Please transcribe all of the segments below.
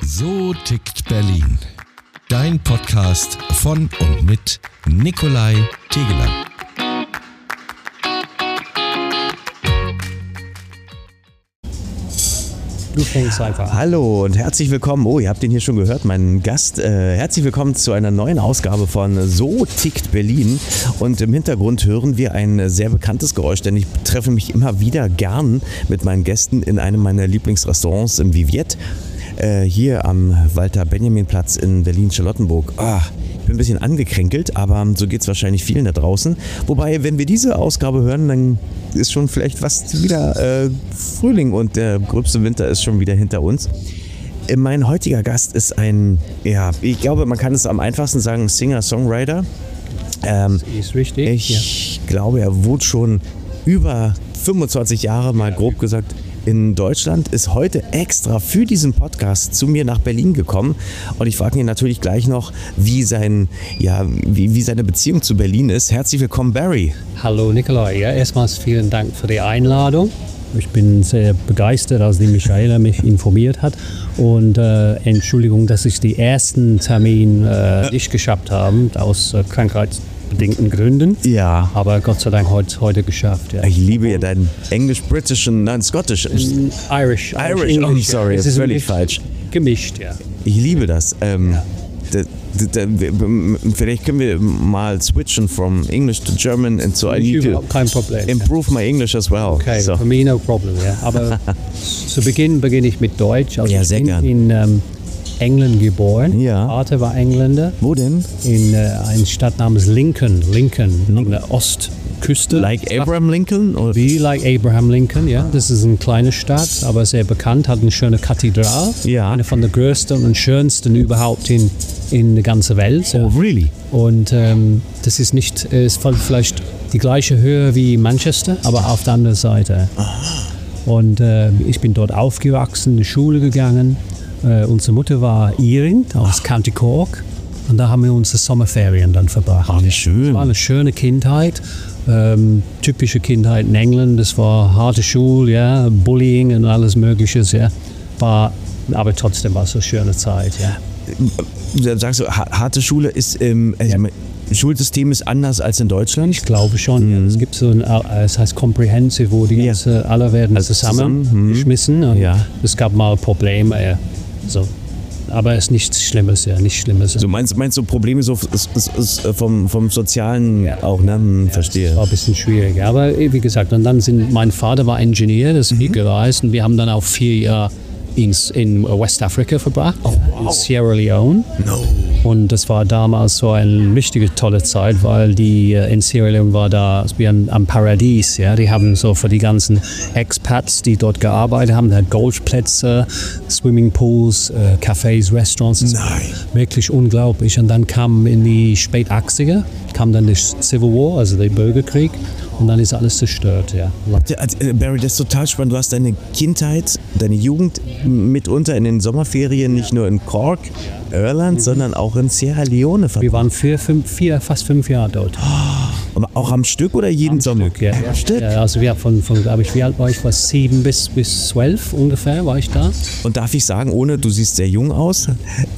So tickt Berlin. Dein Podcast von und mit Nikolai Tegeler. Du fängst einfach. Hallo und herzlich willkommen. Oh, ihr habt den hier schon gehört, meinen Gast. Herzlich willkommen zu einer neuen Ausgabe von So tickt Berlin. Und im Hintergrund hören wir ein sehr bekanntes Geräusch, denn ich treffe mich immer wieder gern mit meinen Gästen in einem meiner Lieblingsrestaurants im Viviette. Hier am Walter-Benjamin-Platz in Berlin-Charlottenburg. Ich bin ein bisschen angekränkelt, aber so geht es wahrscheinlich vielen da draußen. Wobei, wenn wir diese Ausgabe hören, dann ist schon vielleicht fast wieder Frühling und der gröbste Winter ist schon wieder hinter uns. Mein heutiger Gast ist ich glaube, man kann es am einfachsten sagen, Singer-Songwriter. Ist richtig. Ich glaube, er wohnt schon über 25 Jahre, mal grob gesagt, in Deutschland, ist heute extra für diesen Podcast zu mir nach Berlin gekommen und ich frage ihn natürlich gleich noch, wie seine Beziehung zu Berlin ist. Herzlich willkommen, Barry. Hallo Nikolai, ja, erstmals vielen Dank für die Einladung. Ich bin sehr begeistert, als die Michaela mich informiert hat und Entschuldigung, dass ich den ersten Termin nicht geschafft habe, aus krankheitsbedingten Gründen. Ja. Aber Gott sei Dank heute geschafft. Ja. Ich liebe ja deinen Scottish. Irish. Oh, sorry, es ist völlig falsch. Gemischt, ja. Ich liebe das. Vielleicht können wir mal switchen from English to German and so I need to kein Problem. Improve my English as well. Okay, so. for me no problem, ja. Aber zu Beginn beginne ich mit Deutsch. Also ja, ich sehr bin gern. in England geboren. Ja. Vater war Engländer. Wo denn? In einer Stadt namens Lincoln, an der Ostküste. Like Abraham Lincoln? Oder? Wie like Abraham Lincoln, ja. Das ist eine kleine Stadt, aber sehr bekannt, hat eine schöne Kathedrale. Ja. Eine von der größten und schönsten überhaupt in der ganzen Welt. Oh, really? Und das ist vielleicht die gleiche Höhe wie Manchester, aber auf der anderen Seite. Und ich bin dort aufgewachsen, in die Schule gegangen. Unsere Mutter war Irin aus County Cork und da haben wir unsere Sommerferien dann verbracht. Wie schön. Es war eine schöne Kindheit, typische Kindheit in England. Das war harte Schule, ja, Bullying und alles Mögliche. Ja. Aber trotzdem war es eine schöne Zeit. Ja. Sagst du, harte Schule ist, Schulsystem ist anders als in Deutschland? Ich glaube schon. Ja. Es gibt es heißt Comprehensive, wo die alle werden zusammengeschmissen. Ja. Es gab mal Probleme. So. Aber es ist nichts Schlimmes, ja, nicht Schlimmes. So meinst du Probleme so vom Sozialen auch, ne? Verstehe. Das war ein bisschen schwierig. Aber wie gesagt, und dann mein Vater war Ingenieur, das ist viel gereist und wir haben dann auch 4 Jahre in Westafrika verbracht, in Sierra Leone. No. Und das war damals so eine richtige tolle Zeit, weil in Sierra Leone war da wie am Paradies. Ja? Die haben so für die ganzen Expats, die dort gearbeitet haben, Golfplätze, Swimmingpools, Cafés, Restaurants. Das war wirklich unglaublich. Und dann kam in die Spät-80er, kam dann der Civil War, also der Bürgerkrieg. Und dann ist alles zerstört, ja. Barry, das ist total spannend. Du hast deine Kindheit, deine Jugend mitunter in den Sommerferien nicht nur in Cork, Irland, sondern auch in Sierra Leone verbracht. Wir waren fast 5 Jahre dort. Aber auch am Stück oder jeden Sommer? Stück, ja. Am Stück? Ja, also wir glaube ich, wie alt war ich? War 7 bis 12 ungefähr war ich da. Und darf ich sagen, du siehst sehr jung aus,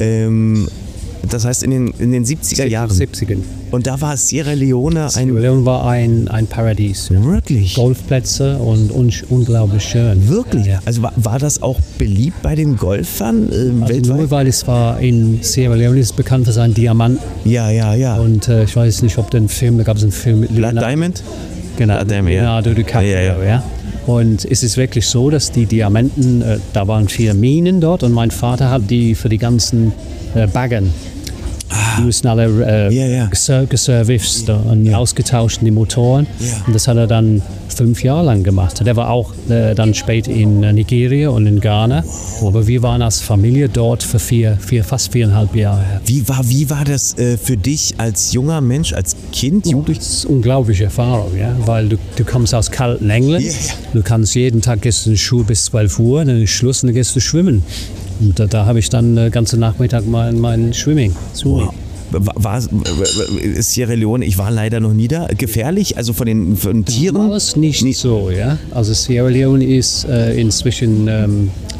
das heißt in den 70er Jahren. 70er. Und da war Sierra Leone Sierra Leone war ein Paradies. Wirklich? Golfplätze und unglaublich schön. Wirklich? Ja. Also war das auch beliebt bei den Golfern weltweit? Nur weil es war in Sierra Leone ist bekannt für seinen Diamanten. Ja. Und ich weiß nicht, ob da gab es einen Film mit Blood Diamond? Genau, Blood Diamond, Leonardo DiCaprio, ja. Und es ist wirklich so, dass die Diamanten, da waren 4 Minen dort und mein Vater hat die für die ganzen Baggern. Die müssen alle geserviced und ausgetauscht, die Motoren. Ja. Und das hat er dann 5 Jahre lang gemacht. Der war auch dann später in Nigeria und in Ghana. Aber wir waren als Familie dort für fast 4,5 Jahre. Wie war das für dich als junger Mensch, als Kind? Das ist eine unglaubliche Erfahrung, ja? Weil du kommst aus kalten England. Yeah. Du kannst jeden Tag gehst in die Schule bis 12 Uhr, dann ist Schluss und dann gehst du schwimmen. Und da habe ich dann den ganzen Nachmittag mein Swimming. Wow. War Sierra Leone, ich war leider noch nie da, gefährlich, also von den Tieren? Das ist nicht so, ja. Also Sierra Leone ist inzwischen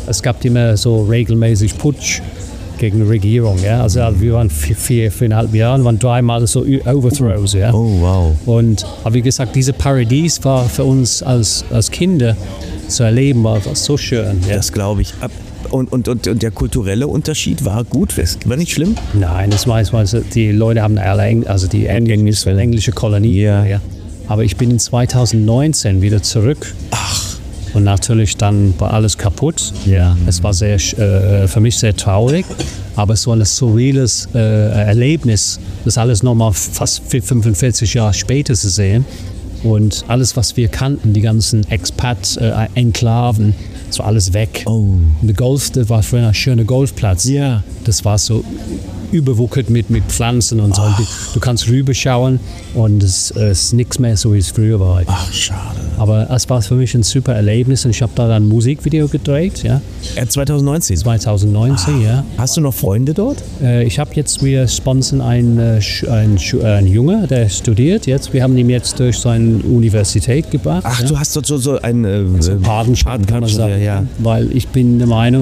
es gab immer so regelmäßig Putsch gegen die Regierung. Ja? Also wir waren 4,5 Jahre, waren 3 Mal so Overthrows. Ja? Oh, wow. Aber wie gesagt, diese Paradies war für uns als Kinder zu erleben, war so schön. Ja? Das glaube ich. Und der kulturelle Unterschied war gut, war nicht schlimm? Nein, das war die Leute haben alle die englische Kolonie. Ja. Ja. Aber ich bin in 2019 wieder zurück. Ach. Und natürlich dann war alles kaputt. Ja. Es war für mich sehr traurig, aber es war ein surreales Erlebnis, das alles nochmal fast 45 Jahre später zu sehen. Und alles, was wir kannten, die ganzen Expat-Enklaven, das war alles weg. Oh. Und das war früher ein schöner Golfplatz. Ja. Das war so überwuchert mit Pflanzen und so. Und du kannst rüberschauen und es ist nichts mehr so, wie es früher war. Ach, schade. Aber es war für mich ein super Erlebnis und ich habe da dann ein Musikvideo gedreht. Ja. 2019? 2019, ja. Hast du noch Freunde dort? Wir sponsern einen Junge, der studiert jetzt. Wir haben ihn jetzt durch seine Universität gebracht. Ach, ja. du hast dort so ein Patenschaft, kann man sagen. Ja. Weil ich bin der Meinung,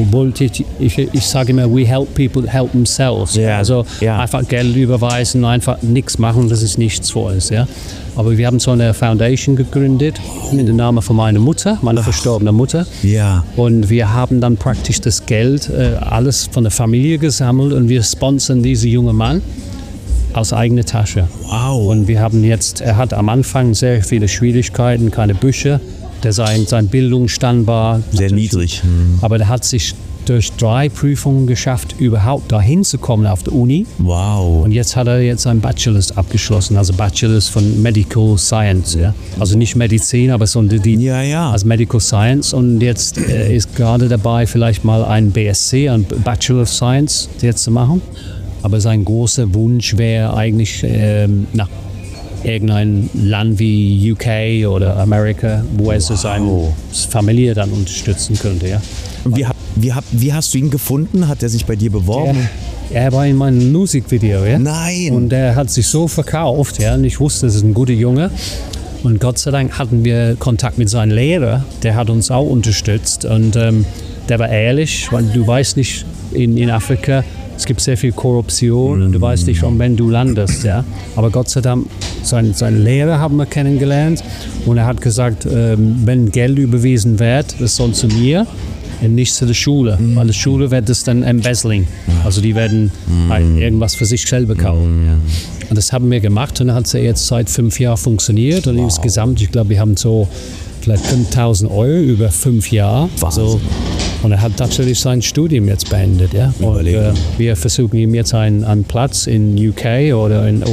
ich sage immer, we help people help themselves. Ja. Einfach Geld überweisen, einfach nichts machen, das ist nichts für uns. Ja. Aber wir haben so eine Foundation gegründet, in den Namen von meiner Mutter, meiner verstorbenen Mutter. Ja. Und wir haben dann praktisch das Geld, alles von der Familie gesammelt und wir sponsern diesen jungen Mann aus eigener Tasche. Wow. Und wir haben er hat am Anfang sehr viele Schwierigkeiten, keine Bücher. Sein Bildungsstand war sehr niedrig. Aber der hat sich durch 3 Prüfungen geschafft, überhaupt dahin zu kommen auf der Uni. Wow. Und jetzt hat er seinen Bachelor's abgeschlossen, also Bachelor's von Medical Science. Ja? Also nicht Medizin, aber so als Medical Science. Und jetzt ist gerade dabei, vielleicht mal ein BSc, ein Bachelor of Science jetzt zu machen. Aber sein großer Wunsch wäre eigentlich nach irgendein Land wie UK oder Amerika, wo er seine Familie dann unterstützen könnte. Ja. Und wie hast du ihn gefunden? Hat er sich bei dir beworben? Er war in meinem Musikvideo. Ja? Nein! Und er hat sich so verkauft. Ja? Und ich wusste, das ist ein guter Junge. Und Gott sei Dank hatten wir Kontakt mit seinem Lehrer. Der hat uns auch unterstützt. Und der war ehrlich, weil du weißt nicht, in Afrika, es gibt sehr viel Korruption und du weißt nicht, wenn du landest. Ja? Aber Gott sei Dank, seinen Lehrer haben wir kennengelernt und er hat gesagt, wenn Geld überwiesen wird, das soll zu mir und nicht zu der Schule, weil die Schule wird das dann embezzling. Also die werden irgendwas für sich selber kaufen. Und das haben wir gemacht und dann hat es jetzt seit 5 Jahren funktioniert und insgesamt, ich glaube, wir haben so vielleicht 5.000 € über 5 Jahre. So. Und er hat natürlich sein Studium jetzt beendet. Ja? Und wir versuchen ihm jetzt einen Platz in UK oder in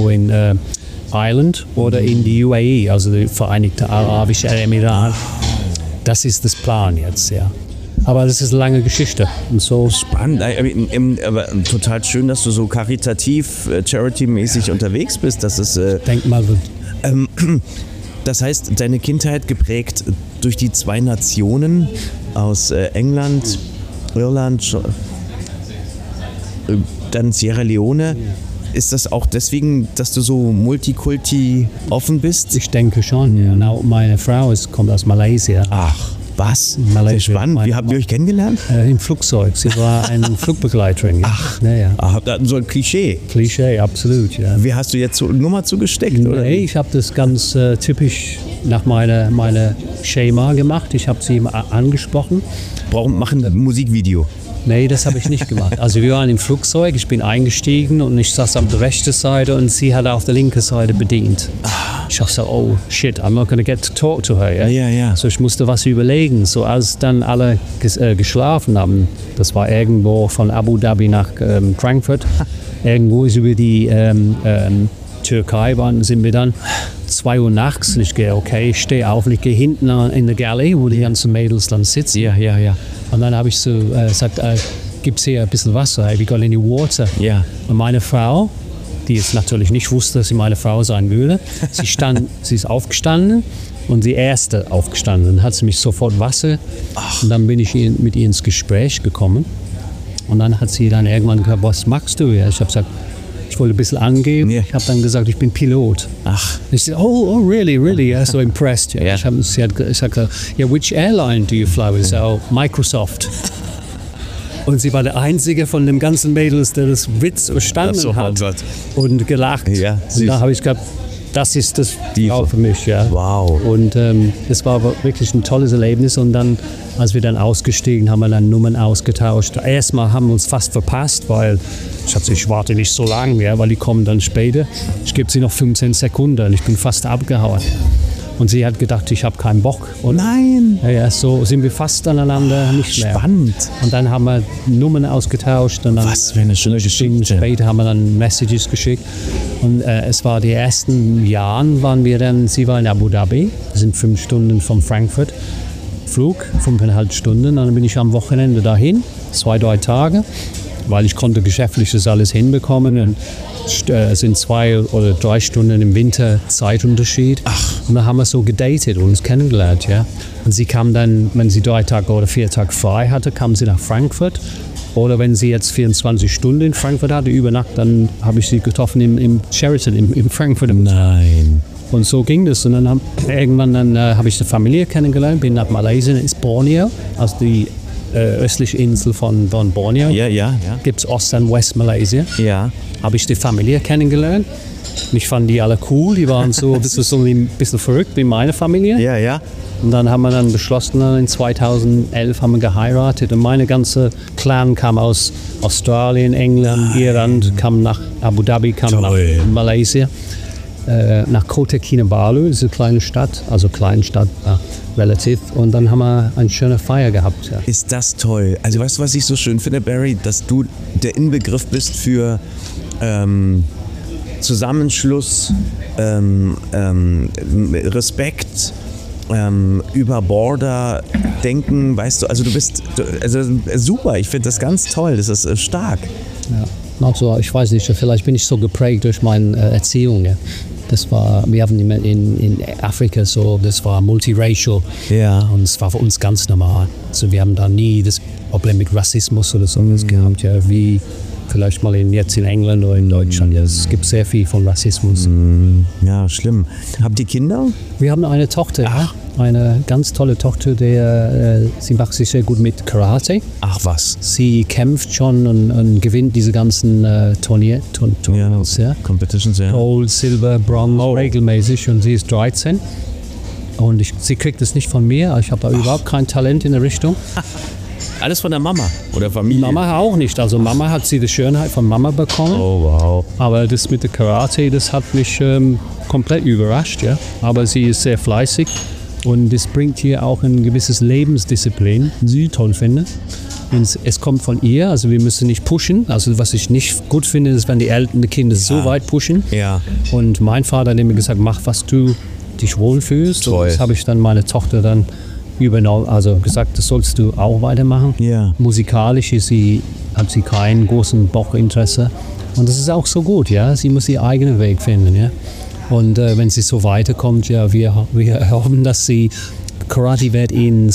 Ireland oder in die UAE, also die Vereinigten Arabischen Emirate. Das ist das Plan jetzt, ja. Aber das ist eine lange Geschichte. Und so spannend, aber total schön, dass du so karitativ, charity-mäßig unterwegs bist. Das ist, denk mal. Das heißt, deine Kindheit geprägt durch die 2 Nationen aus England, Irland, dann Sierra Leone. Ist das auch deswegen, dass du so multikulti offen bist? Ich denke schon, ja. Meine Frau kommt aus Malaysia. Ach, was? Sehr spannend. Wie habt ihr euch kennengelernt? Im Flugzeug. Sie war eine Flugbegleiterin. Ja. Ach, ja. Ach, so ein Klischee. Klischee, absolut, ja. Wie hast du jetzt so Nummer zugesteckt? Nee, oder? Ich habe das ganz typisch nach meiner Schema gemacht. Ich habe sie angesprochen. Machen ein Musikvideo. Nee, das habe ich nicht gemacht. Also wir waren im Flugzeug, ich bin eingestiegen und ich saß auf der rechten Seite und sie hat auf der linken Seite bedient. Ich dachte so, oh shit, I'm not gonna get to talk to her. Ja. So ich musste was überlegen. So als dann alle geschlafen haben, das war irgendwo von Abu Dhabi nach Frankfurt, irgendwo ist über die Türkei sind wir dann 2 Uhr nachts und ich gehe, okay, ich stehe auf und ich gehe hinten in der Galley, wo die ganzen Mädels dann sitzen. Ja. Und dann habe ich so gesagt, gibt es hier ein bisschen Wasser? Have you got any water? Ja. Und meine Frau, die jetzt natürlich nicht wusste, dass sie meine Frau sein würde, sie ist aufgestanden und die erste aufgestanden. Dann hat sie mich sofort Wasser und dann bin ich mit ihr ins Gespräch gekommen. Und dann hat sie dann irgendwann gesagt, was machst du? Ja, ich habe gesagt, Ich wollte ein bisschen angeben. Ja. Ich habe dann gesagt, ich bin Pilot. Ach. Ich sagte, oh, really, really? Yeah, so impressed. Ja. Ja. Sie hat gesagt, yeah, which airline do you fly with? So, Microsoft. Und sie war der Einzige von dem ganzen Mädels, der das Witz verstanden hat und gelacht. Ja, und da habe ich gedacht, das ist das Frau für mich. Ja. Wow. Und das war wirklich ein tolles Erlebnis. Und dann, als wir dann ausgestiegen, haben wir dann Nummern ausgetauscht. Erstmal haben wir uns fast verpasst, weil ich warte nicht so lange mehr, weil die kommen dann später. Ich gebe sie noch 15 Sekunden. Ich bin fast abgehauen. Und sie hat gedacht, ich habe keinen Bock. Und Nein. ja, so sind wir fast aneinander nicht mehr. Spannend. Und dann haben wir Nummern ausgetauscht. Und dann Was für eine schöne Geschichte. später haben wir dann Messages geschickt. Und es war die ersten Jahren, sie war in Abu Dhabi. Das sind 5 Stunden von Frankfurt. Flug, 5,5 Stunden. Und dann bin ich am Wochenende dahin, 2-3 Tage, weil ich konnte geschäftliches alles hinbekommen. Und es sind 2 oder 3 Stunden im Winter Zeitunterschied. Ach. Und dann haben wir so gedatet und uns kennengelernt. Ja. Und sie kam dann, wenn sie 3 Tage oder 4 Tage frei hatte, kam sie nach Frankfurt. Oder wenn sie jetzt 24 Stunden in Frankfurt hatte, über Nacht, dann habe ich sie getroffen im Sheraton, im Frankfurt. Nein. Und so ging das. Und dann irgendwann habe ich eine Familie kennengelernt, bin nach Malaysia, ins Borneo, also die östliche Insel von Borneo. Ja. Gibt es Ost- und West-Malaysia. Ja. Habe ich die Familie kennengelernt. Ich fand die alle cool, die waren so ein bisschen verrückt wie meine Familie. Ja. Und dann haben wir dann beschlossen, in 2011 haben wir geheiratet. Und meine ganze Clan kam aus Australien, England, Irland, kam nach Abu Dhabi, kam Toll. nach Malaysia. Nach Kota Kinabalu, diese kleine Stadt, also Kleinstadt relativ. Und dann haben wir eine schöne Feier gehabt. Ja. Ist das toll. Also weißt du, was ich so schön finde, Barry? Dass du der Inbegriff bist für Zusammenschluss, Respekt, über Border denken, weißt du, also du bist super, ich finde das ganz toll, das ist stark. Ja. Also, ich weiß nicht, vielleicht bin ich so geprägt durch meine Erziehung. Ja. Wir haben in Afrika so, das war multiracial. Ja. Und es war für uns ganz normal. Also wir haben da nie das Problem mit Rassismus oder sowas gehabt, ja, wie vielleicht mal jetzt in England oder in Deutschland. Ja, es gibt sehr viel von Rassismus. Ja, schlimm. Habt ihr Kinder? Wir haben eine Tochter, eine ganz tolle Tochter, sie macht sich sehr gut mit Karate. Ach was. Sie kämpft schon und gewinnt diese ganzen Turniers, ja. Competitions, ja. Gold, Silber, Bronze, regelmäßig, und sie ist 13. Und sie kriegt es nicht von mir, ich habe da überhaupt kein Talent in der Richtung. Alles von der Mama oder Familie? Mama auch nicht, also Mama hat sie die Schönheit von Mama bekommen. Oh wow. Aber das mit der Karate, das hat mich komplett überrascht, ja. Aber sie ist sehr fleißig und das bringt hier auch ein gewisses Lebensdisziplin, die ich toll finde. Es kommt von ihr, also wir müssen nicht pushen. Also was ich nicht gut finde, ist, wenn die Eltern die Kinder so weit pushen. Ja. Und mein Vater hat mir gesagt, mach, was du dich wohlfühlst. Toll. Und das habe ich dann meine Tochter dann übernommen, also gesagt, das sollst du auch weitermachen. Ja. Musikalisch hat sie keinen großen Bochinteresse. Und das ist auch so gut, ja. Sie muss ihren eigenen Weg finden, ja. Und wenn sie so weiterkommt, ja, wir hoffen, dass sie Karate wird in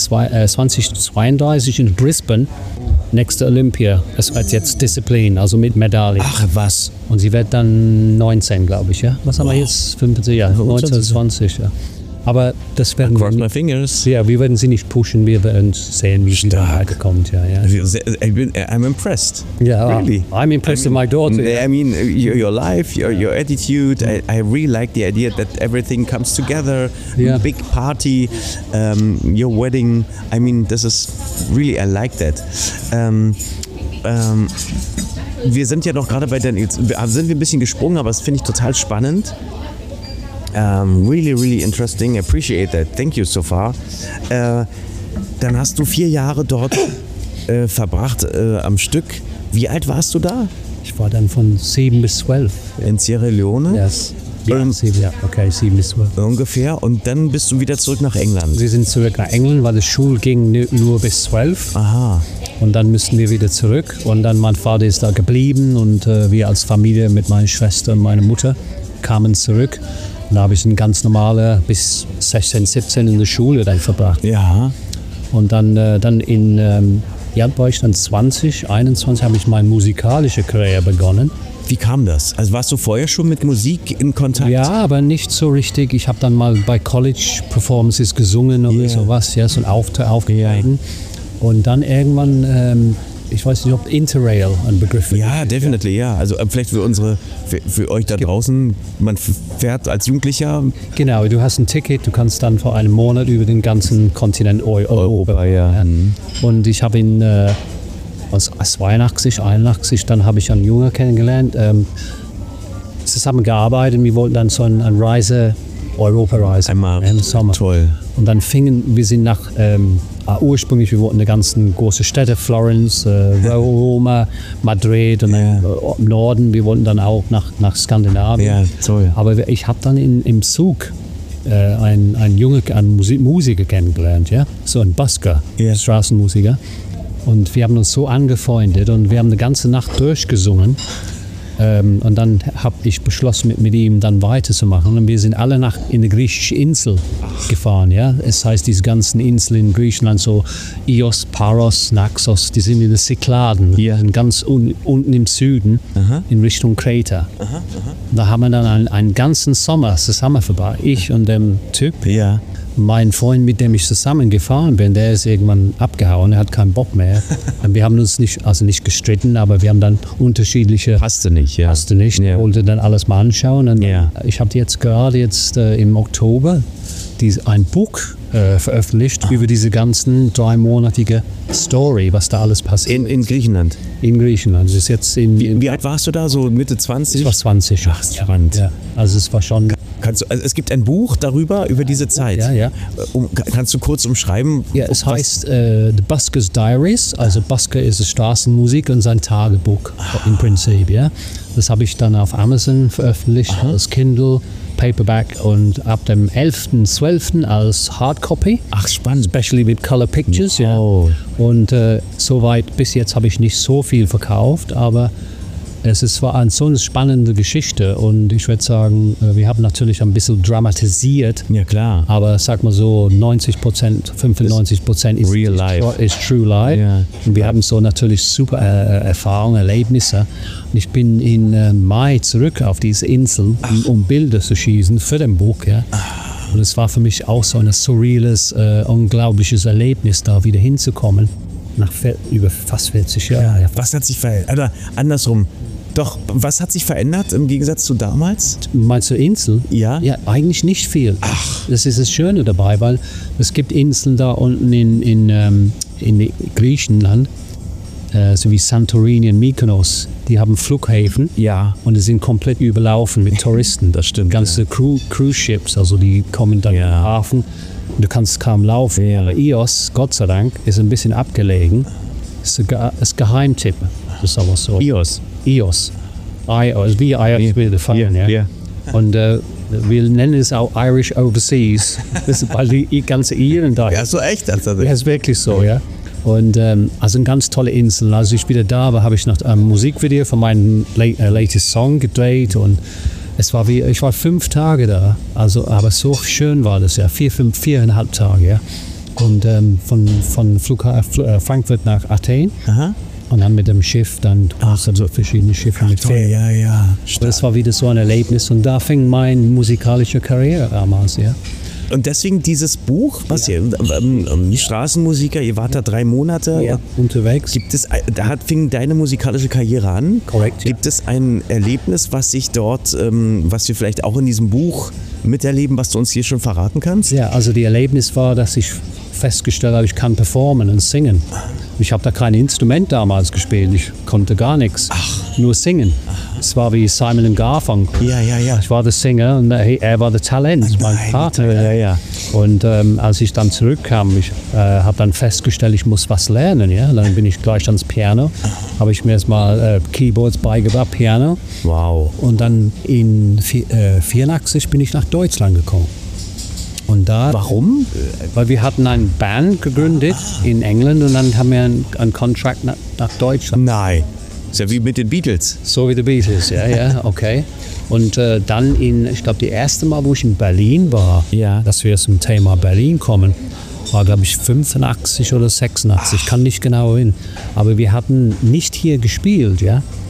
2032 in Brisbane, nächste Olympia. Es wird jetzt Disziplin, also mit Medaille. Ach was. Und sie wird dann 19, glaube ich, ja. Was haben wir jetzt? 15, ja, 19, 20, ja. Aber das werden Cross my fingers. Ja, wir werden sie nicht pushen, wir werden sehen, wie sie da weiterkommt. Ja. I'm impressed. Yeah, really. I'm impressed with my daughter. I mean, your life, your attitude. I really like the idea that everything comes together. Yeah. Big party, your wedding. I mean, this is really, I like that. Wir sind ja noch gerade bei sind wir ein bisschen gesprungen, aber das finde ich total spannend. Really, really interesting. Appreciate that. Thank you so far. Dann hast du 4 Jahre dort verbracht am Stück. Wie alt warst du da? Ich war dann von 7 bis 12. In Sierra Leone? Yes. 7 bis 12. Ungefähr. Und dann bist du wieder zurück nach England. Wir sind zurück nach England, weil die Schule ging nur bis 12. Aha. Und dann müssten wir wieder zurück. Und dann mein Vater ist da geblieben und wir als Familie mit meiner Schwester und meiner Mutter kamen zurück. Und da habe ich ein ganz normale bis 16, 17 in der Schule dann verbracht. Ja. Und dann war ich dann 20, 21, habe ich meine musikalische Karriere begonnen. Wie kam das? Also warst du vorher schon mit Musik in Kontakt? Ja, aber nicht so richtig. Ich habe dann mal bei College-Performances gesungen oder sowas, ja, so ein aufgetreten. Und dann irgendwann, ich weiß nicht, ob Interrail ein Begriff ist. Ja, definitely, ja. Also vielleicht für euch da draußen, man fährt als Jugendlicher. Genau, du hast ein Ticket, du kannst dann für einen Monat über den ganzen Kontinent Europa. Ja. Und ich habe ihn aus 82, 81, dann habe ich einen Jungen kennengelernt, zusammen gearbeitet. Wir wollten dann so eine Reise, Europareise im Sommer. Toll. Und dann wir sind nach, ursprünglich, wir wollten die ganzen großen Städte, Florenz, Roma, Madrid und im Norden, wir wollten dann auch nach Skandinavien. Ja, toll. Aber ich habe dann im Zug einen Musiker kennengelernt, ja? So ein Busker, Straßenmusiker. Und wir haben uns so angefreundet und wir haben eine ganze Nacht durchgesungen. Und dann habe ich beschlossen, mit ihm dann weiterzumachen. Und wir sind alle in die griechische Insel gefahren. Ja? Es heißt, diese ganzen Inseln in Griechenland, so Ios, Paros, Naxos, die sind in den Cykladen, ganz unten im Süden, in Richtung Kreta. Da haben wir dann einen ganzen Sommer zusammen verbracht. Ich und dem Typ. Ja. Mein Freund, mit dem ich zusammen gefahren bin, der ist irgendwann abgehauen, er hat keinen Bock mehr. Wir haben uns nicht gestritten, aber wir haben dann unterschiedliche... Hast du nicht. Ja. Wollte dann alles mal anschauen. Und ich habe jetzt gerade im Oktober ein Buch veröffentlicht über diese ganzen 3-monatige Story, was da alles passiert. In Griechenland? In Griechenland. Das ist jetzt wie alt warst du da? So Mitte 20? Ich war 20. Ach, spannend. Ja. Also es war schon... Also es gibt ein Buch darüber, über diese Zeit. Ja. Kannst du kurz umschreiben? Ja, es heißt The Busker's Diaries. Also Busker ist Straßenmusik und sein Tagebuch im Prinzip. Ja. Das habe ich dann auf Amazon veröffentlicht als Kindle, Paperback und ab dem 11.12. als Hardcopy. Ach, spannend. Especially mit Color Pictures. Wow. Ja. Und soweit bis jetzt habe ich nicht so viel verkauft, aber war so eine spannende Geschichte und ich würde sagen, wir haben natürlich ein bisschen dramatisiert. Ja, klar. Aber sag mal so, 90%, 95% ist real life. Ist true life. Ja. Und wir haben so natürlich super Erfahrungen, Erlebnisse. Und ich bin im Mai zurück auf diese Insel, um Bilder zu schießen für den Buch. Ja. Und es war für mich auch so ein surreales, unglaubliches Erlebnis, da wieder hinzukommen. Nach über fast 40 Jahren. Ja. Was hat sich verändert? Oder andersrum. Doch, was hat sich verändert im Gegensatz zu damals? Meinst du Insel? Ja. Ja, eigentlich nicht viel. Das ist das Schöne dabei, weil es gibt Inseln da unten in Griechenland, so wie Santorini und Mykonos. Die haben Flughäfen und die sind komplett überlaufen mit Touristen. Das stimmt. Ganze Cruise Ships, also die kommen dann im Hafen. Du kannst kaum laufen. Ja. Ios, Gott sei Dank, ist ein bisschen abgelegen. Das ist Geheimtipp. Das ist aber so. Ios. Wie Irish with Fun, ja. Und wir nennen es auch Irish Overseas. Das ist, weil die ganze Iren da. Ja, so echt? Das ist wirklich so, ja. Und also eine ganz tolle Insel. Als ich wieder da war, habe ich noch ein Musikvideo von meinem latest Song gedreht und ich war 5 Tage da, aber so schön war das ja, 4,5 Tage, ja. Und von Frankfurt nach Athen. Und dann mit dem Schiff, dann so verschiedene Schiffe mit Fähren. Ja. Das war wieder so ein Erlebnis und da fing meine musikalische Karriere damals, ja. Und deswegen dieses Buch, was ihr, Straßenmusiker, ihr wart da 3 Monate unterwegs. Fing deine musikalische Karriere an? Korrekt. Gibt es ein Erlebnis, was sich dort, was wir vielleicht auch in diesem Buch miterleben, was du uns hier schon verraten kannst? Ja, also die Erlebnis war, dass ich festgestellt habe, ich kann performen und singen. Ich habe da kein Instrument damals gespielt, ich konnte gar nichts, nur singen. Es war wie Simon & Garfunkel. Ja. Ich war der Sänger und er war der Talent, mein Partner. Ja. Und als ich dann zurückkam, ich habe dann festgestellt, ich muss was lernen. Ja? Dann bin ich gleich ans Piano, habe ich mir erstmal Keyboards beigebracht, Piano. Wow. Und dann in 84 bin ich nach Deutschland gekommen. Und da, warum? Weil wir hatten eine Band gegründet in England und dann haben wir einen Contract nach Deutschland. Nein. Ist ja wie mit den Beatles. So wie die Beatles, ja, okay. Und dann ich glaube, das erste Mal, wo ich in Berlin war, dass wir zum Thema Berlin kommen, war, glaube ich, 85 oder 86, kann nicht genau hin. Aber wir hatten nicht hier gespielt, ja.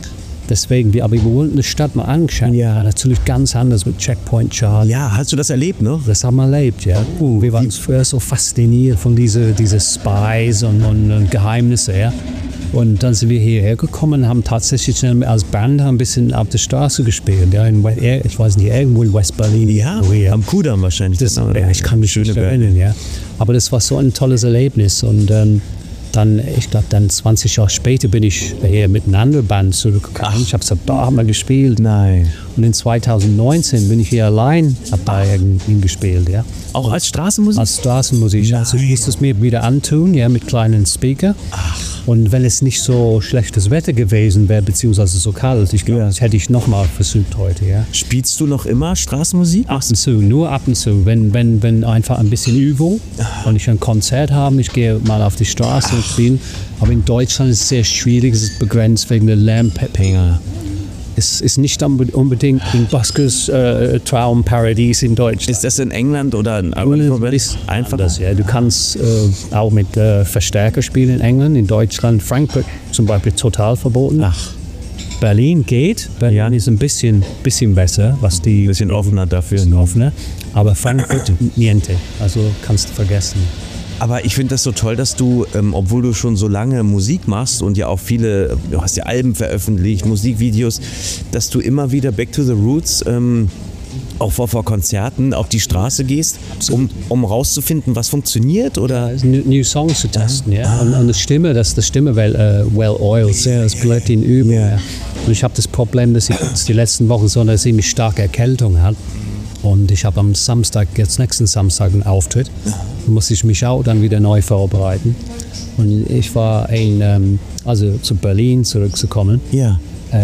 Deswegen, aber wir wollten die Stadt mal anschauen. Ja. Natürlich ganz anders mit Checkpoint Charlie. Ja, hast du das erlebt, ne? Das haben wir erlebt, ja. Wir waren früher so fasziniert von diese Spies und Geheimnisse, ja. Und dann sind wir hierher gekommen und haben tatsächlich als Band ein bisschen auf der Straße gespielt. Ja, ich weiß nicht, irgendwo in West-Berlin. Ja, am Kudamm wahrscheinlich. Ich kann mich nicht erinnern, ja. Aber das war so ein tolles Erlebnis. Und dann, ich glaube, 20 Jahre später bin ich hier mit einer anderen Band zurückgekommen. Ich habe gesagt, da haben wir gespielt. Nein. Und in 2019 bin ich hier allein, habe da irgendwie gespielt, ja. Auch als Straßenmusik? Als Straßenmusik. Also ich musste es mir wieder antun, ja, mit kleinen Speaker. Und wenn es nicht so schlechtes Wetter gewesen wäre, beziehungsweise so kalt, ich glaube, das hätte ich nochmal versucht heute, ja. Spielst du noch immer Straßenmusik? Ab und zu, nur ab und zu, wenn einfach ein bisschen Übung und ich ein Konzert habe, ich gehe mal auf die Straße und spiele. Aber in Deutschland ist es sehr schwierig, es ist begrenzt wegen der Lärmpinger. Es ist nicht unbedingt in Buskers Traumparadies in Deutschland. Ist das in England oder in einfach das, ja. Du kannst auch mit Verstärker spielen in England, in Deutschland, Frankfurt zum Beispiel total verboten. Berlin geht. Berlin ist ein bisschen besser, was die... Ein bisschen offener dafür. Offener. Aber Frankfurt, niente. Also kannst du vergessen. Aber ich finde das so toll, dass du, obwohl du schon so lange Musik machst und ja auch du hast ja Alben veröffentlicht, Musikvideos, dass du immer wieder back to the roots, auch vor Konzerten auf die Straße gehst, um rauszufinden, was funktioniert, oder? New Songs zu testen, ja. Und das Stimme well oiled, ja, das bleibt in Übung. Ja. Und ich habe das Problem, dass ich die letzten Wochen so eine ziemlich starke Erkältung hatte. Und ich habe am nächsten Samstag einen Auftritt. Da muss ich mich auch dann wieder neu vorbereiten. Und ich war zu Berlin zurückzukommen. Ja.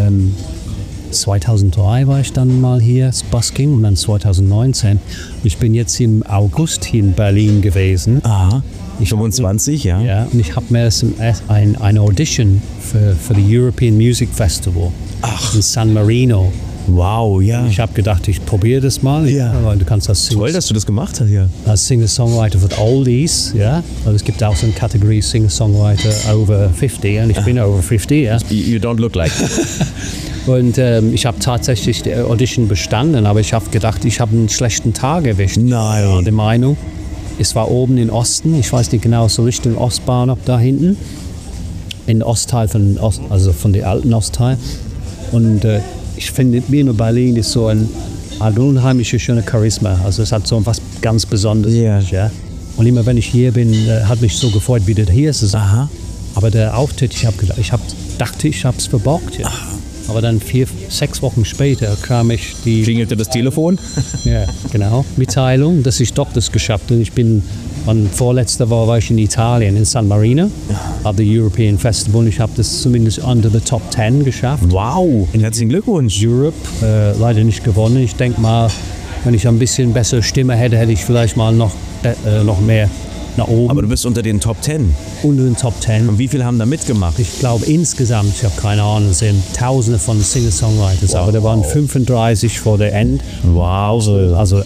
2003 war ich dann mal hier, das Busking, und dann 2019. Ich bin jetzt im August hier in Berlin gewesen. Aha. 25, ja. Ja, und ich habe mir eine Audition für die European Music Festival in San Marino. Wow, ja. Ich habe gedacht, ich probiere das mal. Ja. Weil du kannst das toll, dass du das gemacht hast, ja. Als Singer-Songwriter für Oldies, ja. Also es gibt auch so eine Kategorie Singer-Songwriter over 50 und ich bin over 50, ja. You don't look like. Und ich habe tatsächlich die Audition bestanden, aber ich habe gedacht, ich habe einen schlechten Tag erwischt. Nein. Die Meinung. Es war oben im Osten, ich weiß nicht genau, so Richtung Ostbahnhof da hinten. In der Ostteil von der alten Ostteil. Und ich finde, Berlin ist so ein unheimliches, schönes Charisma. Also es hat so was ganz Besonderes. Yeah. Ja. Und immer wenn ich hier bin, hat mich so gefreut, wieder hier zu sein. Aha. Aber der Auftritt, ich dachte, ich habe es verbockt. Ja. Aber dann 6 Wochen später kam ich Klingelte das Telefon? Ja, genau. Mitteilung, dass ich doch das geschafft habe. Vorletzte Woche war ich in Italien, in San Marino, auf der European Festival, und ich habe das zumindest unter the Top 10 geschafft. Wow, herzlichen Glückwunsch. Europe, leider nicht gewonnen. Ich denke mal, wenn ich ein bisschen bessere Stimme hätte, hätte ich vielleicht mal noch mehr nach oben. Aber du bist unter den Top 10? Unter den Top 10. Und wie viele haben da mitgemacht? Ich glaube insgesamt, ich habe keine Ahnung, es sind Tausende von Singer-Songwriters, wow. Aber da waren 35 vor der Wow. Also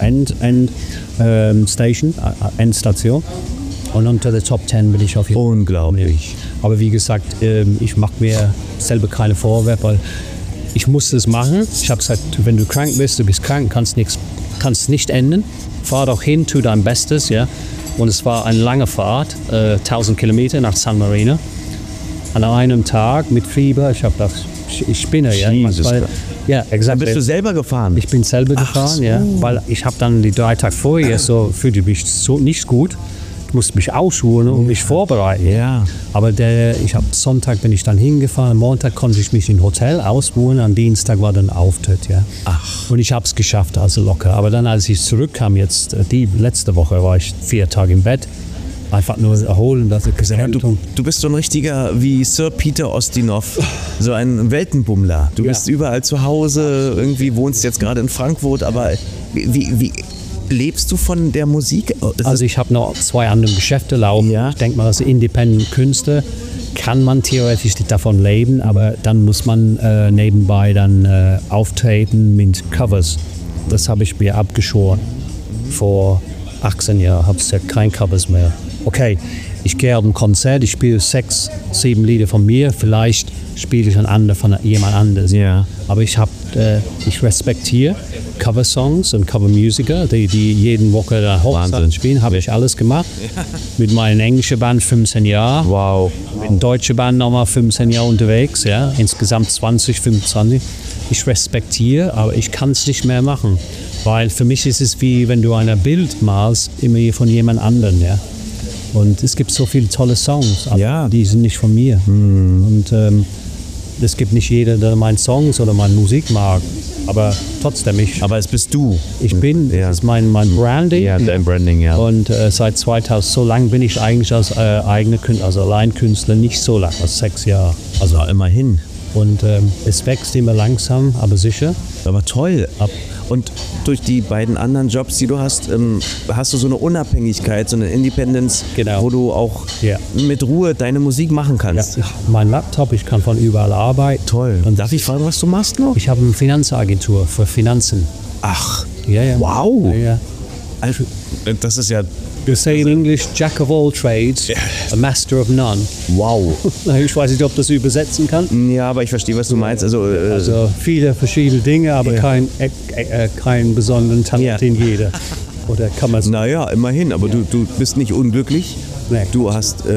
Endstation. Und unter der Top 10 bin ich auf jeden Fall. Unglaublich. Aber wie gesagt, ich mache mir selber keine Vorwürfe, weil ich musste es machen. Ich habe gesagt, wenn du krank bist, du bist krank, kannst nicht ändern. Fahr doch hin, tu dein Bestes, ja. Und es war eine lange Fahrt, 1000 Kilometer nach San Marino. An einem Tag mit Fieber. Ich habe gedacht, ich spinne, ja. Ja, exakt. Bist du selber gefahren? Ich bin selber gefahren, so. Ja. Weil ich habe dann die 3 Tage vorher fühlte mich so nicht gut. Ich musste mich ausruhen und mich vorbereiten. Ja. Aber Sonntag bin ich dann hingefahren, Montag konnte ich mich im Hotel ausruhen, am Dienstag war dann Auftritt. Ja. Ach. Und ich habe es geschafft, also locker. Aber dann, als ich zurückkam, die letzte Woche, war ich 4 Tage im Bett. Einfach nur erholen. Du bist so ein richtiger wie Sir Peter Ustinov, so ein Weltenbummler. Du bist überall zu Hause, irgendwie wohnst jetzt gerade in Frankfurt, aber wie lebst du von der Musik? Also ich habe noch 2 andere Geschäfte laufen. Ja. Ich denke mal, als Independent Künstler kann man theoretisch nicht davon leben, aber dann muss man nebenbei dann auftreten mit Covers. Das habe ich mir abgeschworen. Vor 18 Jahren habe ich keine Covers mehr. Okay, ich gehe auf ein Konzert, ich spiele 6, 7 Lieder von mir, vielleicht spiele ich ein anderes von jemand anderes. Ja. Aber ich respektiere Coversongs und Covermusiker, die jeden Woche der Hochzeit spielen, habe ich alles gemacht. Ja. Mit meiner englischen Band 15 Jahre. Wow. Mit der deutschen Band nochmal 15 Jahre unterwegs, ja. Insgesamt 20, 25. Ich respektiere, aber ich kann es nicht mehr machen. Weil für mich ist es wie, wenn du ein Bild malst, immer von jemand anderem, ja. Und es gibt so viele tolle Songs, aber die sind nicht von mir. Und es gibt nicht jeder, der meine Songs oder meine Musik mag, aber trotzdem Aber es bist du. Ich bin, das ist mein Branding. Ja, dein Branding, ja. Und seit 2000, so lange bin ich eigentlich als eigener Künstler, also Alleinkünstler nicht so lange, als 6 Jahre. Also immerhin. Und es wächst immer langsam, aber sicher. Aber toll. Und durch die beiden anderen Jobs, die du hast, hast du so eine Unabhängigkeit, so eine Independence, wo du auch mit Ruhe deine Musik machen kannst. Ja, mein Laptop, ich kann von überall arbeiten. Toll. Und darf ich fragen, was du machst noch? Ich habe eine Finanzagentur für Finanzen. Ach, ja. Wow. Ja. Also, das ist ja... You say in English, Jack of all trades, a master of none. Wow. Ich weiß nicht, ob das übersetzen kann. Ja, aber ich verstehe, was du meinst. Also viele verschiedene Dinge, aber kein besonderen Talent in jeder. Oder kann man so? Naja, immerhin, aber du bist nicht unglücklich. Nee. Du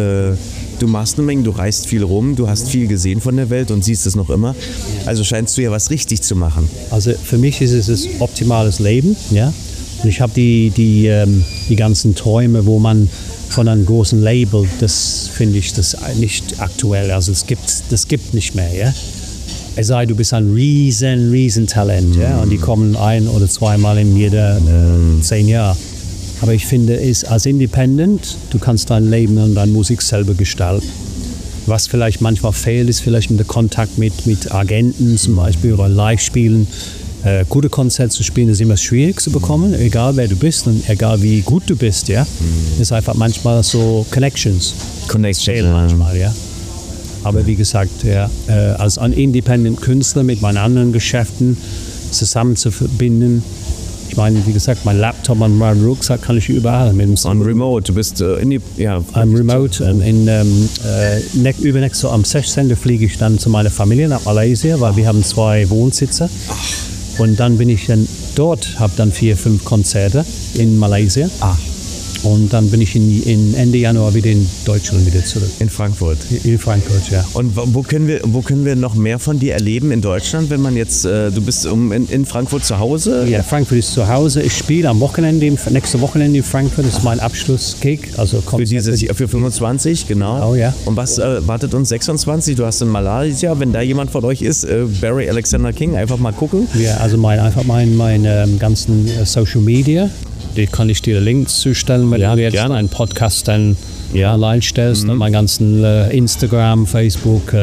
machst eine Menge, du reist viel rum, du hast viel gesehen von der Welt und siehst es noch immer. Also scheinst du ja was richtig zu machen. Also für mich ist es das optimales Leben, ja. Und ich habe die ganzen Träume, wo man von einem großen Label, das finde ich das nicht aktuell. Also das gibt nicht mehr, ja. Es sei, du bist ein riesen Talent, ja. Und die kommen 1 oder 2 Mal in jeder 10 Jahre. Aber ich finde, als Independent, du kannst dein Leben und deine Musik selber gestalten. Was vielleicht manchmal fehlt, ist vielleicht der Kontakt mit Agenten zum Beispiel oder Live-Spielen. Gute Konzerte zu spielen ist immer schwierig zu bekommen, egal wer du bist und egal wie gut du bist, ja. Es ist einfach manchmal so Connections manchmal, ja. Aber wie gesagt, als ein Independent-Künstler mit meinen anderen Geschäften zusammen zu verbinden. Ich meine, wie gesagt, mein Laptop und mein Rucksack kann ich überall mit. On Remote, du bist I'm remote. Übernächst so am 16. fliege ich dann zu meiner Familie nach Malaysia, weil wir haben 2 Wohnsitze. Und dann bin ich dann dort, habe dann 4, 5 Konzerte in Malaysia. Und dann bin ich in Ende Januar wieder in Deutschland wieder zurück. In Frankfurt? In Frankfurt, ja. Und wo können wir noch mehr von dir erleben in Deutschland, wenn man jetzt, du bist in Frankfurt zu Hause? Ja, Frankfurt ist zu Hause. Ich spiele am Wochenende, nächste Wochenende in Frankfurt, das ist mein Abschlussgig. Also für 25, genau. Oh, ja. Und was wartet uns 26? Du hast in Malaysia, wenn da jemand von euch ist, Barry Alexander King, einfach mal gucken. Ja, also mein ganzen Social Media. Die kann ich dir Links zustellen, wenn du jetzt gerne einen Podcast dann allein stellst. Mein ganzen Instagram, Facebook,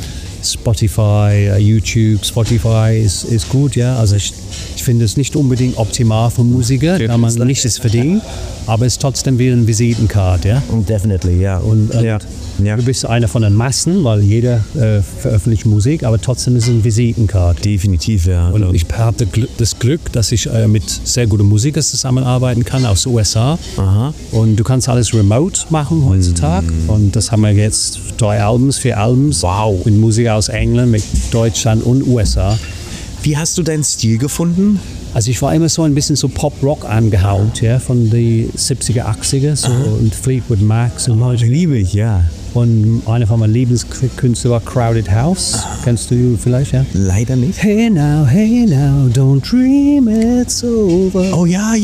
Spotify, YouTube. Spotify ist gut, ja. Also ich finde es nicht unbedingt optimal für Musiker, da man nichts verdient, aber es ist trotzdem wie eine Visitenkarte, ja. Definitely, ja. Und du bist einer von den Massen, weil jeder veröffentlicht Musik, aber trotzdem ist es eine Visitenkarte. Definitiv, ja. Und ich habe das Glück, dass ich mit sehr guten Musikern zusammenarbeiten kann aus den USA. Aha. Und du kannst alles remote machen heutzutage. Und das haben wir jetzt 4 Alben. Wow. Mit Musik aus England, mit Deutschland und USA. Wie hast du deinen Stil gefunden? Also ich war immer so ein bisschen so Pop-Rock angehaut, ja, von den 70er, 80er, so und Fleetwood Mac. So liebe ich, ja. Und einer von meinen Lieblingskünstler war Crowded House. Kennst du vielleicht, ja? Leider nicht. Hey now, don't dream it's over. Oh ja.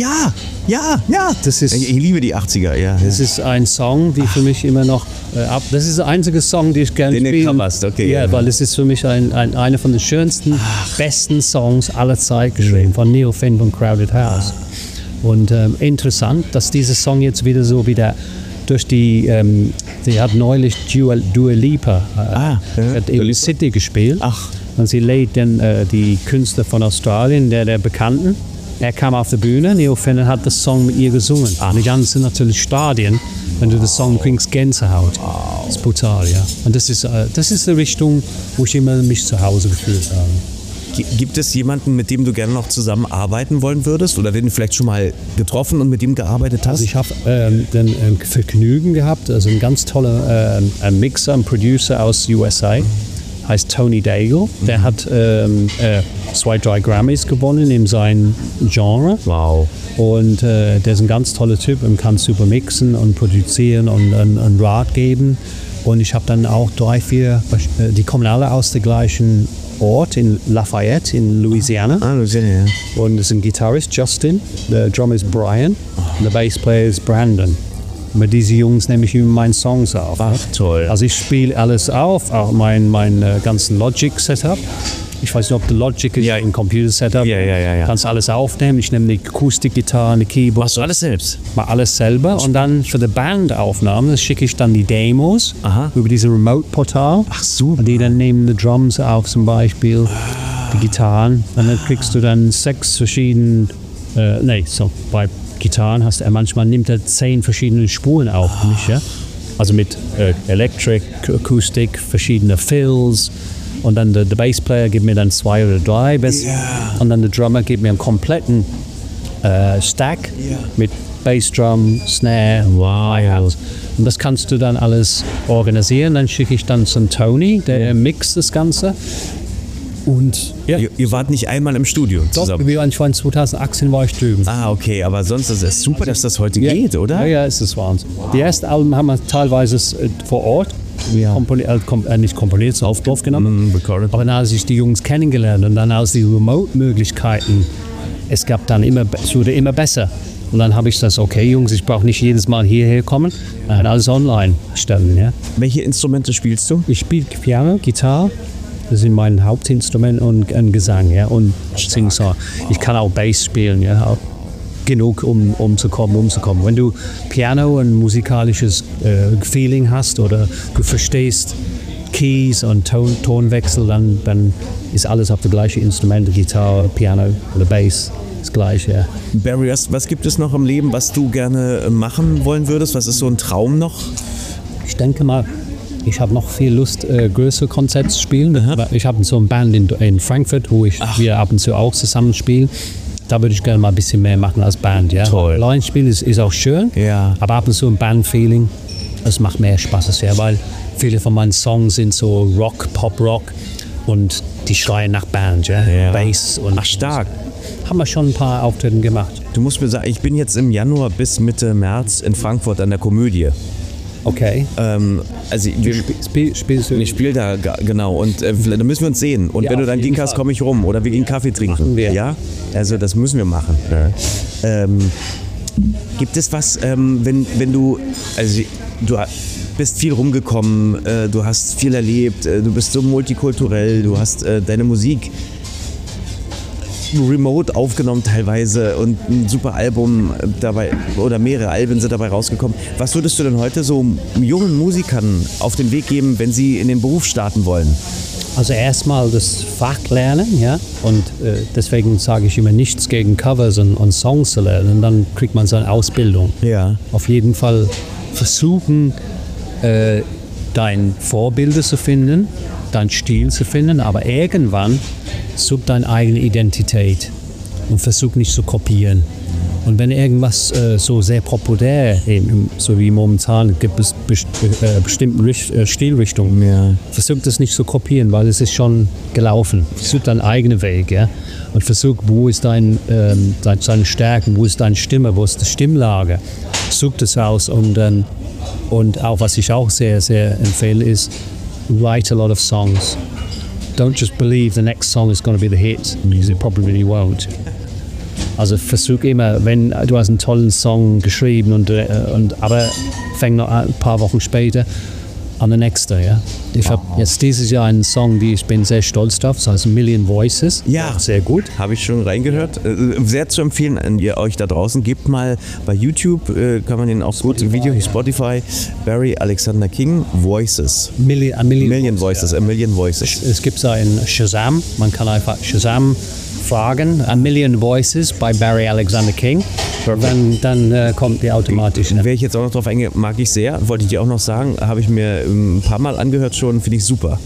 Das ist, ich liebe die 80er, ja. Das ist ein Song, die für mich immer noch das ist der einzige Song, den ich gerne spiele. Den du coverst, okay. Ja, weil es ist für mich einer von den schönsten, besten Songs aller Zeit geschrieben, von Neil Finn von Crowded House. Und interessant, dass dieser Song jetzt wieder durch die hat neulich Dua Lipa hat in City gespielt. Und sie lädt dann die Künstler von Australien, der Bekannten. Er kam auf die Bühne, Neil Finn hat das Song mit ihr gesungen. Die ganzen natürlich Stadien, wenn du das Song kriegst, Gänsehaut. Wow. Das ist brutal, ja. Und das ist die Richtung, wo ich immer mich zu Hause gefühlt habe. Gibt es jemanden, mit dem du gerne noch zusammenarbeiten wollen würdest oder den du vielleicht schon mal getroffen und mit dem gearbeitet hast? Also ich habe den Vergnügen gehabt, also ein ganz toller Mixer, ein Producer aus USA, heißt Tony Daigle. Der hat 2, 3 Grammys gewonnen in seinem Genre. Wow. Und der ist ein ganz toller Typ und kann super mixen und produzieren und Rat geben. Und ich habe dann auch 3, 4, die kommen alle aus dem gleichen Ort in Lafayette in Louisiana. Louisiana, ja. Und es ist ein Gitarrist, Justin, der Drummer ist Brian und der Bassplayer ist Brandon. Und mit diesen Jungs nehme ich immer meine Songs auf. Ach, toll. Also ich spiele alles auf, auch mein ganzen Logic-Setup. Ich weiß nicht, ob der Logic ist im Computer-Setup. Ja. Kannst alles aufnehmen. Ich nehme die Akustikgitarre, die Keyboard. Machst du alles selbst? Mach alles selber. Und dann für die Bandaufnahmen schicke ich dann die Demos über dieses Remote-Portal. Ach super. Und die dann nehmen die Drums auf zum Beispiel, die Gitarren. Und dann kriegst du dann 6 verschiedene, bei Gitarren hast du, manchmal nimmt er 10 verschiedene Spuren auf. Ja? Also mit Electric, Akustik, verschiedene Fills. Und dann der Bassplayer gibt mir dann 2 oder 3 und dann der Drummer gibt mir einen kompletten Stack mit Bassdrum, Snare, Hi-Hat. Und das kannst du dann alles organisieren. Dann schicke ich dann zum Tony, der mixt das Ganze. Und ihr wart nicht einmal im Studio zusammen? Doch, ich war in 2018 war ich drüben. Okay, aber sonst ist es super, dass das heute geht, oder? Ja, es ist Wahnsinn. Die ersten Alben haben wir teilweise vor Ort nicht komponiert, so aufgenommen. Aber dann habe ich die Jungs kennengelernt und dann aus die Remote-Möglichkeiten, es wurde immer besser. Und dann habe ich das, okay Jungs, ich brauche nicht jedes Mal hierher kommen, alles online stellen. Ja. Welche Instrumente spielst du? Ich spiele Piano, Gitarre, das sind mein Hauptinstrument und Gesang, ja, und Sing-Song. Ich kann auch Bass spielen, ja, auch genug, um zu kommen. Wenn du Piano und musikalisches Feeling hast oder du verstehst Keys und Tonwechsel, dann ist alles auf der gleichen Instrumente, Gitarre, Piano oder Bass, das gleiche. Ja. Barry, was gibt es noch im Leben, was du gerne machen wollen würdest? Was ist so ein Traum noch? Ich denke mal, ich habe noch viel Lust, größere Konzerte zu spielen. Ich habe so eine Band in Frankfurt, wo wir ab und zu auch zusammen spielen. Da würde ich gerne mal ein bisschen mehr machen als Band. Ja? Toll. Allein spielen ist auch schön, aber ab und zu ein Bandfeeling, das macht mehr Spaß, weil viele von meinen Songs sind so Rock, Pop-Rock und die schreien nach Band, Bass. Und stark. Haben wir schon ein paar Auftritte gemacht. Du musst mir sagen, ich bin jetzt im Januar bis Mitte März in Frankfurt an der Komödie. Okay. Also spielst du? Ich spiele da, genau. Und da müssen wir uns sehen. Und wenn du dann gehen kannst, komme ich rum. Oder wir gehen Kaffee trinken. Ja? Also das müssen wir machen. Ja. Gibt es was, wenn du, also du bist viel rumgekommen, du hast viel erlebt, du bist so multikulturell, du hast deine Musik remote aufgenommen teilweise und ein super Album dabei oder mehrere Alben sind dabei rausgekommen. Was würdest du denn heute so jungen Musikern auf den Weg geben, wenn sie in den Beruf starten wollen? Also erstmal das Fach lernen, ja, und deswegen sage ich immer nichts gegen Covers und Songs zu lernen, dann kriegt man seine Ausbildung. Ja. Auf jeden Fall versuchen, dein Vorbilder zu finden, deinen Stil zu finden, aber irgendwann such deine eigene Identität und versuch nicht zu kopieren. Und wenn irgendwas so sehr populär, eben, so wie momentan, gibt es bestimmte Stilrichtungen, versuch das nicht zu kopieren, weil es ist schon gelaufen. Such deinen eigenen Weg, ja? Und versuch, wo ist deine Stärken, wo ist deine Stimme, wo ist die Stimmlage. Such das aus und auch, was ich auch sehr, sehr empfehle, ist, write a lot of songs. Don't just believe the next song is going to be the hit, because it probably won't. Also versuch immer, wenn du hast einen tollen Song geschrieben aber fäng noch ein paar Wochen später an der nächste. Ja? Ich habe jetzt dieses Jahr einen Song, die ich bin sehr stolz drauf, das heißt Million Voices. Ja, sehr gut. Habe ich schon reingehört. Sehr zu empfehlen an ihr euch da draußen. Gebt mal bei YouTube, kann man den auch gut im Video, Spotify, Barry Alexander King, Voices. A Million Voices. Es gibt da in Shazam, man kann einfach Shazam fragen, A Million Voices bei Barry Alexander King. Dann kommt die automatisch. Wäre ich jetzt auch noch drauf eingegangen, mag ich sehr. Wollte ich dir auch noch sagen, habe ich mir ein paar Mal angehört schon, finde ich super.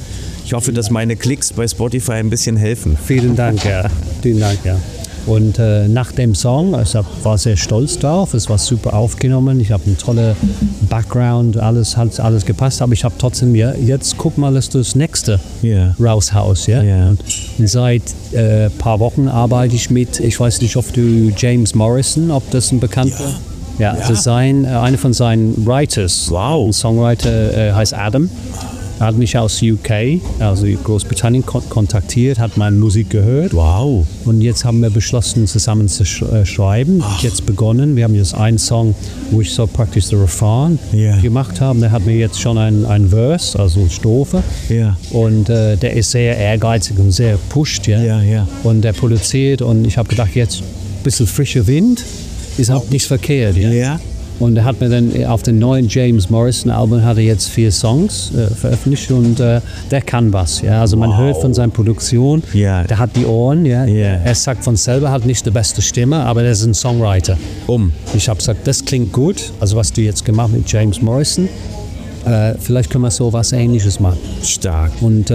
Ich hoffe, dass meine Klicks bei Spotify ein bisschen helfen. Vielen Dank, ja. Vielen Dank, ja. Und nach dem Song, ich war sehr stolz drauf, es war super aufgenommen, ich habe einen tollen Background, hat alles gepasst, aber ich habe trotzdem, jetzt guck mal, dass du das nächste raushaust. Ja? Yeah. Und seit ein paar Wochen arbeite ich mit, ich weiß nicht, ob du James Morrison, ob das ein Bekannter ist. Ja, das ist einer von seinen Writers. Wow. Ein Songwriter heißt Adam. Er hat mich aus UK, also Großbritannien, kontaktiert, hat meine Musik gehört. Wow. Und jetzt haben wir beschlossen, zusammen zu schreiben. Jetzt begonnen. Wir haben jetzt einen Song, wo ich so praktisch den Refrain gemacht habe. Der hat mir jetzt schon ein Verse, also eine Strophe. Ja. Und der ist sehr ehrgeizig und sehr pusht. Ja? Und der produziert. Und ich habe gedacht, jetzt ein bisschen frischer Wind ist auch nicht verkehrt. Ja. Und er hat mir dann auf dem neuen James Morrison Album hat er jetzt 4 Songs veröffentlicht und der kann was. Ja? Also man hört von seiner Produktion, der hat die Ohren. Ja? Er sagt von selber, hat nicht die beste Stimme, aber er ist ein Songwriter. Ich habe gesagt, das klingt gut, also was du jetzt gemacht mit James Morrison. Vielleicht können wir so was Ähnliches machen. Stark. Und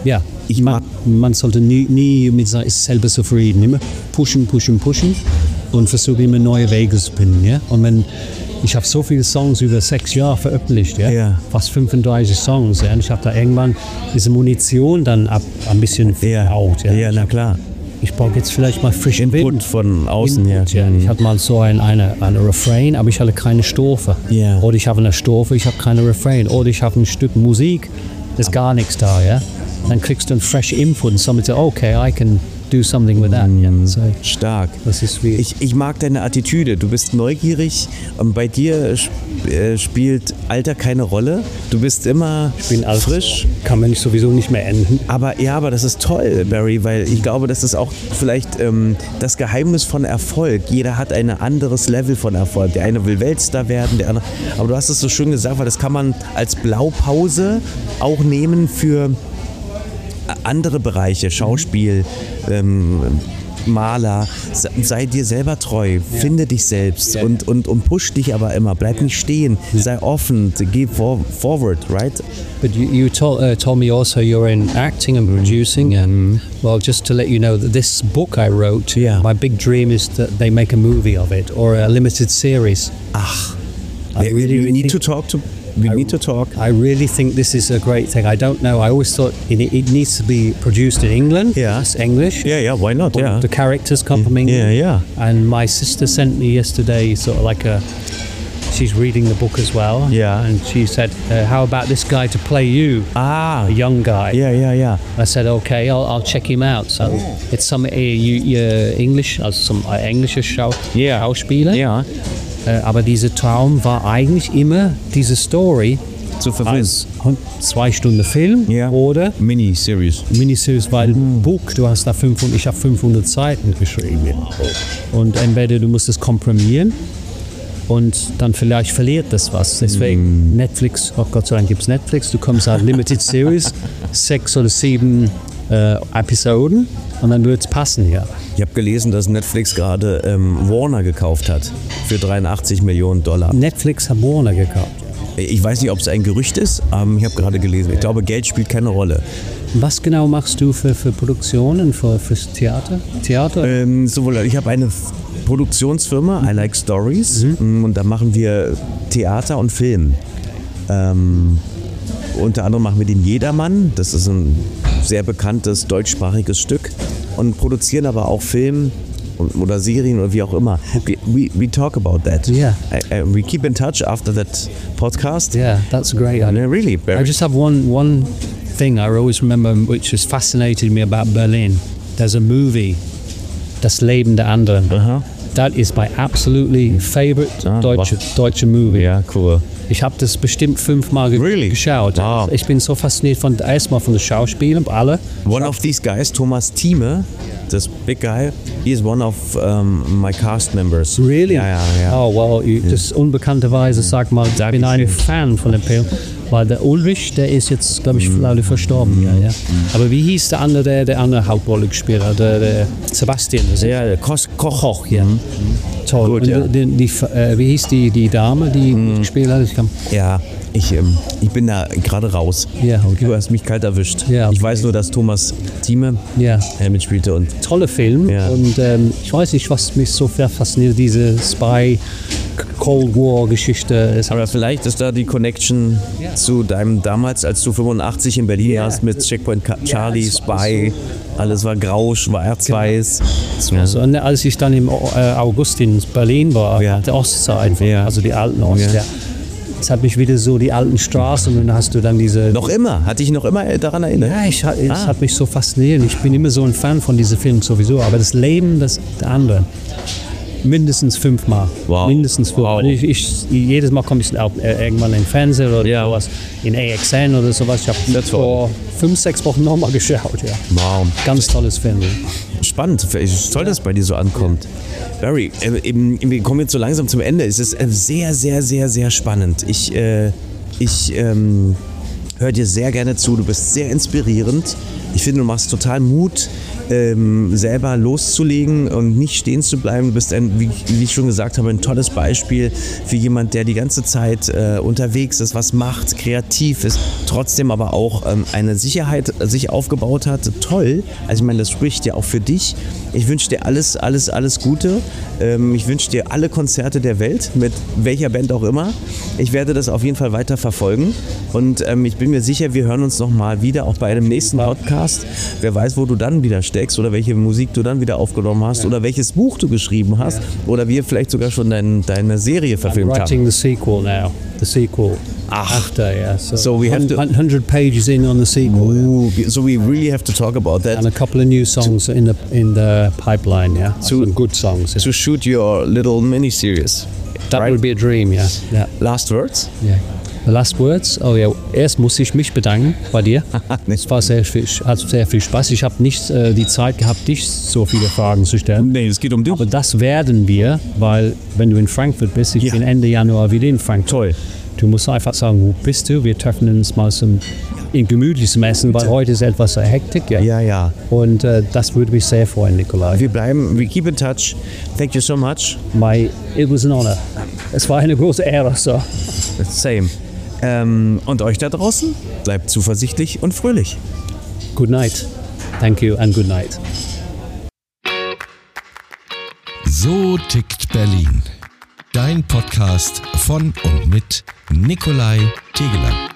man sollte nie mit sich selber zufrieden. Immer pushen und versuchen immer neue Wege zu finden. Ja? Und ich habe so viele Songs über 6 Jahre veröffentlicht, fast 35 Songs. Ja? Und ich habe da irgendwann diese Munition dann ein bisschen verhaut. Ja? Na klar. Ich brauche jetzt vielleicht mal frischen Input Wind. von außen. Ich hatte mal so eine Refrain, aber ich hatte keine Strophe. Oder ich habe eine Strophe, ich habe keine Refrain. Oder ich habe ein Stück Musik, ist gar nichts da. Ja? Dann kriegst du einen fresh Input und somebody sagt, okay, I can do something with that. So, stark. Das ist wie ich mag deine Attitüde. Du bist neugierig und bei dir spielt Alter keine Rolle. Du bist immer frisch. Kann man sowieso nicht mehr enden. Aber das ist toll, Barry, weil ich glaube, das ist auch vielleicht das Geheimnis von Erfolg. Jeder hat ein anderes Level von Erfolg. Der eine will Weltstar werden, der andere. Aber du hast es so schön gesagt, weil das kann man als Blaupause auch nehmen für andere Bereiche, Schauspiel, Maler. Sei dir selber treu, finde dich selbst und push dich aber immer, bleib nicht stehen, sei offen, geh forward, right? But you told me also you're in acting and producing, and well, just to let you know that this book I wrote, my big dream is that they make a movie of it or a limited series. We need to talk. I really think this is a great thing. I don't know. I always thought it needs to be produced in England. It's English. Why not? The characters come from England. And my sister sent me yesterday sort of like she's reading the book as well. And she said, how about this guy to play you? A young guy. I said, okay, I'll check him out. So it's some English, also some englische Schauspieler. Aber dieser Traum war eigentlich immer diese Story zu verfilmen. 2 Stunden Film oder Miniseries, weil Buch, du hast da ich habe 500 Seiten geschrieben. Und entweder du musst es komprimieren und dann vielleicht verliert das was. Deswegen Netflix, Gott sei Dank gibt es Netflix, du kommst halt Limited Series, 6 oder 7 Episoden und dann wird es passen, Ich habe gelesen, dass Netflix gerade Warner gekauft hat für $83 Millionen. Netflix hat Warner gekauft. Ich weiß nicht, ob es ein Gerücht ist, aber ich habe gerade gelesen. Ich glaube, Geld spielt keine Rolle. Was genau machst du für Produktionen, fürs Theater? Ich habe eine Produktionsfirma, I Like Stories, und da machen wir Theater und Film. Unter anderem machen wir den Jedermann, das ist ein sehr bekanntes deutschsprachiges Stück, und produzieren aber auch Film oder Serien oder wie auch immer. We talk about that. We keep in touch after that podcast. That's great. Really. I just have one thing I always remember which has fascinated me about Berlin. There's a movie, Das Leben der anderen. That is my absolutely favorite deutsche movie. Cool. Ich habe das bestimmt 5-mal geschaut. Wow. Ich bin so fasziniert erstmal von den Schauspielern, alle. One of these guys, Thomas Thieme, this big guy, he is one of my cast members. Really? Ja. Oh, well, das unbekannterweise, sag mal, ich bin ein Fan von dem Film. Weil der Ulrich, der ist jetzt, glaube ich, leider verstorben. Ja. Aber wie hieß der andere Hauptrolle gespielt hat? Der Sebastian. Ja, der Koch. Ja. Toll. Gut, und ja. Wie hieß die Dame, die gespielt hat? Ich bin da gerade raus. Ja, okay. Du hast mich kalt erwischt. Ja, okay. Ich weiß nur, dass Thomas Thieme mitspielte. Und toller Film. Ja. Und ich weiß nicht, was mich so fasziniert, diese Spy Cold War Geschichte. Aber vielleicht ist da die Connection zu deinem damals, als du 85 in Berlin warst mit Checkpoint Charlie, Spy. Alles war grau, schwarz-weiß. Genau. Also, und als ich dann im August in Berlin war, der Ostsee einfach, also die alten Ost. Ja. Es hat mich wieder so die alten Straßen und dann hast du dann diese... Noch immer? Hat dich noch immer daran erinnert? Ja, es hat mich so fasziniert. Ich bin immer so ein Fan von diesen Filmen sowieso, aber das Leben der anderen mindestens 5-mal. Wow. Mindestens 5. Wow. Jedes Mal komme ich auch irgendwann in Fernsehen oder sowas, in AXN oder sowas. Ich habe vor 5-6 Wochen nochmal geschaut. Ja. Wow. Ganz tolles Film. Spannend. Toll, dass es bei dir so ankommt. Barry, wir kommen jetzt so langsam zum Ende. Es ist sehr, sehr, sehr, sehr spannend. Ich höre dir sehr gerne zu. Du bist sehr inspirierend. Ich finde, du machst total Mut, selber loszulegen und nicht stehen zu bleiben. Du bist, wie ich schon gesagt habe, ein tolles Beispiel für jemand, der die ganze Zeit unterwegs ist, was macht, kreativ ist, trotzdem aber auch eine Sicherheit sich aufgebaut hat. Toll. Also ich meine, das spricht ja auch für dich. Ich wünsche dir alles, alles, alles Gute. Ich wünsche dir alle Konzerte der Welt, mit welcher Band auch immer. Ich werde das auf jeden Fall weiter verfolgen und ich bin mir sicher, wir hören uns nochmal wieder, auch bei einem nächsten Podcast. Wer weiß, wo du dann wieder steckst oder welche Musik du dann wieder aufgenommen hast oder welches Buch du geschrieben hast oder wir vielleicht sogar schon deine Serie verfilmt haben. I'm writing the sequel now. The sequel. After, yeah. So we have 100 pages in on the sequel. Ooh, so we really have to talk about that. And a couple of new songs in the pipeline, yeah. Some good songs. To shoot your little mini-series. That would be a dream, yeah. Last words? Yeah. The last words? Oh ja, erst muss ich mich bedanken bei dir. Es war hat sehr viel Spaß. Ich habe nicht die Zeit gehabt, dich so viele Fragen zu stellen. Nee, es geht um dich. Aber das werden wir, weil wenn du in Frankfurt bist, ich bin Ende Januar wieder in Frankfurt. Toll. Du musst einfach sagen, wo bist du? Wir treffen uns mal in gemütliches Essen, weil heute ist etwas Hektik. Ja. Und das würde mich sehr freuen, Nikolai. We keep in touch. Thank you so much. It was an honor. Es war eine große Ehre. So. Same. Und euch da draußen, bleibt zuversichtlich und fröhlich. Good night. Thank you and good night. So tickt Berlin. Dein Podcast von und mit Nikolai Tegeler.